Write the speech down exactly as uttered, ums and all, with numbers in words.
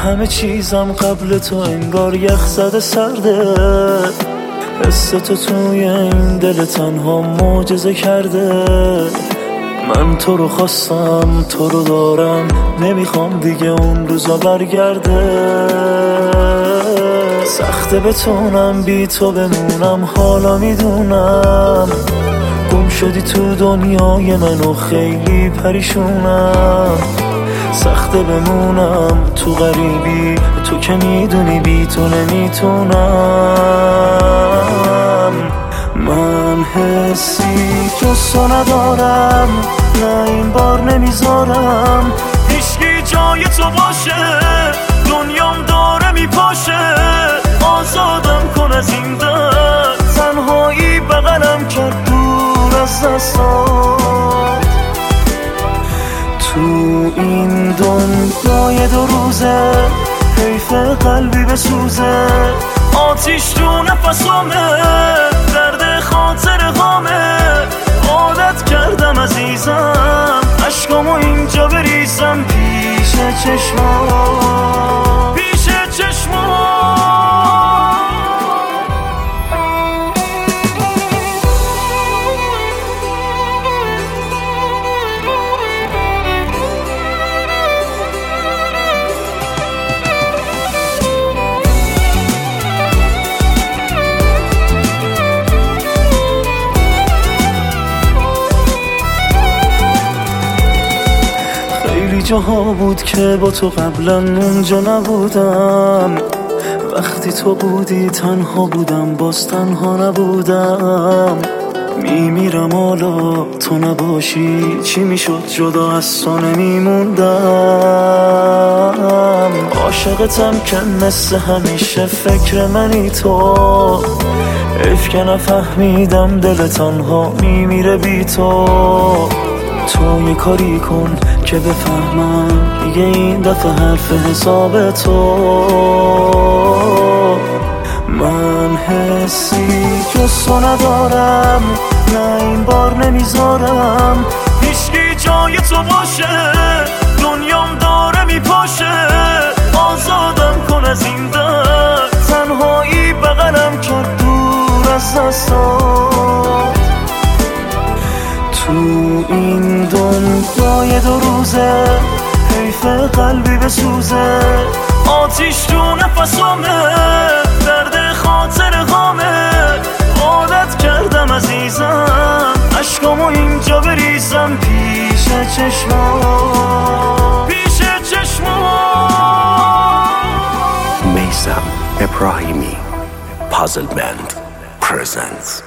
همه چیزم قبل تو انگار یخ زده سرده، حس تو توی این دل تنها معجزه کرده. من تو رو خواستم، تو رو دارم، نمیخوام دیگه اون روزا برگرده. سخته بتونم بی تو بمونم، حالا میدونم گم شدی تو دنیای من و خیلی پریشونم. سخته بمونم تو غریبی، تو که میدونی بی تو نمیتونم. من حسی جز تو ندارم، نه این بار نمیذارم هیچکی جای تو باشه. دنیام داره میپاشه، آزادم کن از این درد. تنهایی بغلم کرد دور از دستات. تو این دنیای دو روزه حیف قلبی بسوزه. آتیش تو نفسامه، درد خاطر غامه. عادت کردم عزیزم عشقامو اینجا بریزم پیش چشمام، پیش چشمام. جاها بود که با تو قبلا اونجا نبودم. وقتی تو بودی تنها بودم، باز تنها نبودم. میمیرم حالا تو نباشی، چی میشد جدا از تو نمیموندم. عاشقتم که مثل همیشه فکر منی تو. حیف که نفهمیدم دل تنها میمیره بی تو. تو یه کاری کن که بفهمم دیگه این دفعه حرف حساب تو. من حسی جز تو ندارم، نه این بار نمیذارم هیچکی جای تو باشه. دنیام داره میپاشه، آزادم کن از این درد. تنهایی بغلم کرد دور از دستات. تو این دنیای دو روزه حیف قلبی بسوزه. آتیش تو نفسامه، درد خاطر غامه. عادت کردم عزیزم عشقامو اینجا بریزم پیش چشمام، پیش چشمام. Meysam Ebrahimi Puzzle Band presents